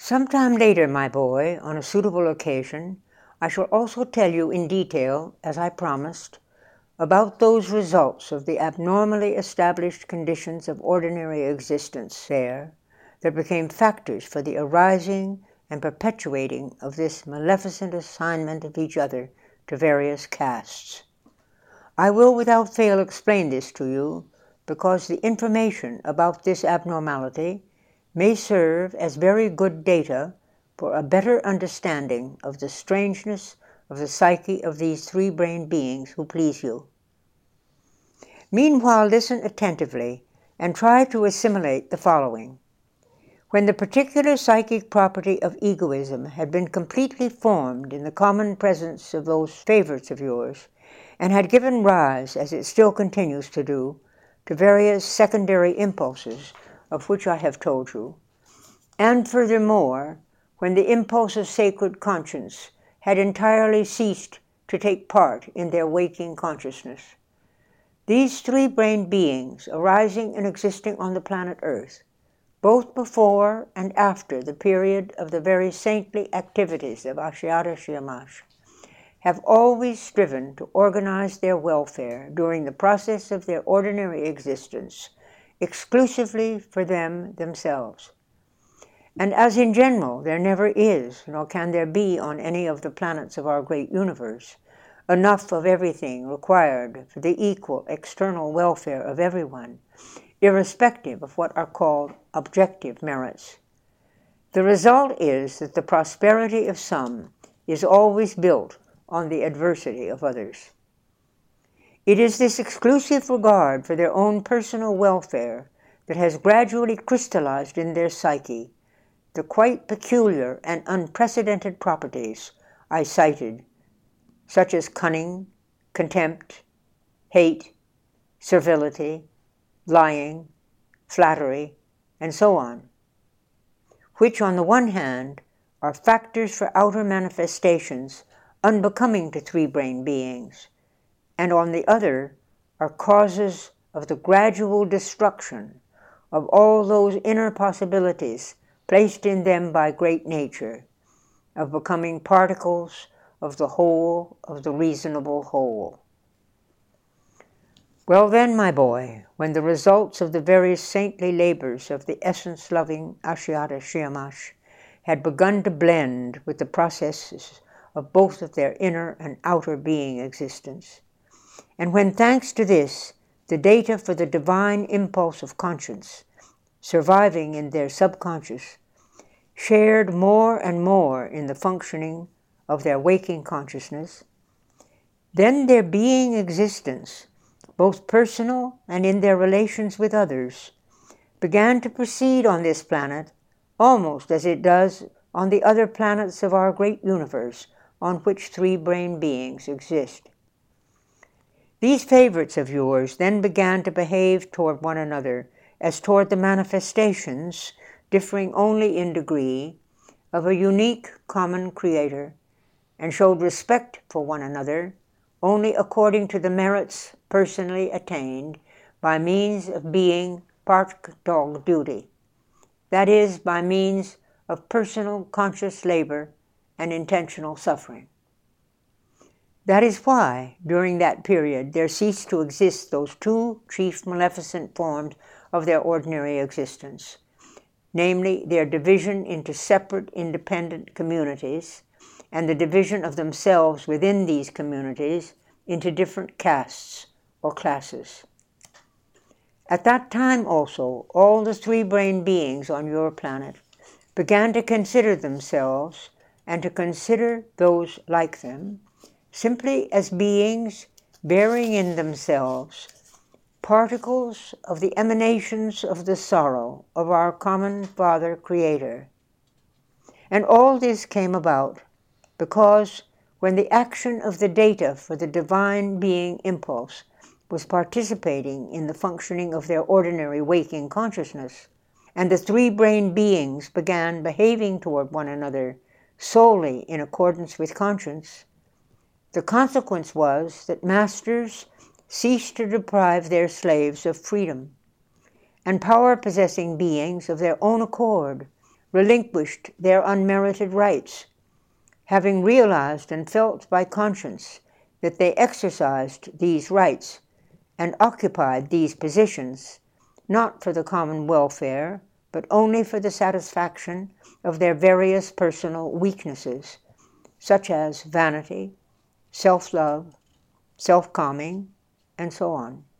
Sometime later, my boy, on a suitable occasion, I shall also tell you in detail, as I promised, about those results of the abnormally established conditions of ordinary existence there that became factors for the arising and perpetuating of this maleficent assignment of each other to various castes. I will without fail explain this to you, because the information about this abnormality may serve as very good data for a better understanding of the strangeness of the psyche of these three-brained beings who please you. Meanwhile, listen attentively and try to assimilate the following. When the particular psychic property of egoism had been completely formed in the common presence of those favorites of yours, and had given rise, as it still continues to do, to various secondary impulses of which I have told you, and furthermore, when the impulse of sacred conscience had entirely ceased to take part in their waking consciousness, these three-brained beings arising and existing on the planet Earth, both before and after the period of the very saintly activities of Ashiata Shamash, have always striven to organize their welfare during the process of their ordinary existence exclusively for themselves. And as in general there never is, nor can there be on any of the planets of our great universe, enough of everything required for the equal external welfare of everyone, irrespective of what are called objective merits. The result is that the prosperity of some is always built on the adversity of others. It is this exclusive regard for their own personal welfare that has gradually crystallized in their psyche the quite peculiar and unprecedented properties I cited, such as cunning, contempt, hate, servility, lying, flattery, and so on, which on the one hand are factors for outer manifestations unbecoming to three-brained beings, and on the other are causes of the gradual destruction of all those inner possibilities placed in them by great nature, of becoming particles of the whole of the reasonable whole. Well then, my boy, when the results of the various saintly labors of the essence-loving Ashiata Shamash had begun to blend with the processes of both of their inner and outer being existence, and when, thanks to this, the data for the divine impulse of conscience, surviving in their subconscious, shared more and more in the functioning of their waking consciousness, then their being existence, both personal and in their relations with others, began to proceed on this planet almost as it does on the other planets of our great universe on which three-brained beings exist. These favorites of yours then began to behave toward one another as toward the manifestations, differing only in degree, of a unique common creator, and showed respect for one another only according to the merits personally attained by means of being part dog duty, that is, by means of personal conscious labor and intentional suffering. That is why, during that period, there ceased to exist those two chief maleficent forms of their ordinary existence, namely their division into separate independent communities, and the division of themselves within these communities into different castes or classes. At that time also, all the three-brained beings on your planet began to consider themselves and to consider those like them simply as beings bearing in themselves particles of the emanations of the sorrow of our common Father Creator. And all this came about because when the action of the data for the divine being impulse was participating in the functioning of their ordinary waking consciousness, and the three-brained beings began behaving toward one another solely in accordance with conscience, the consequence was that masters ceased to deprive their slaves of freedom, and power-possessing beings of their own accord relinquished their unmerited rights, having realized and felt by conscience that they exercised these rights and occupied these positions not for the common welfare, but only for the satisfaction of their various personal weaknesses, such as vanity, self-love, self-calming, and so on.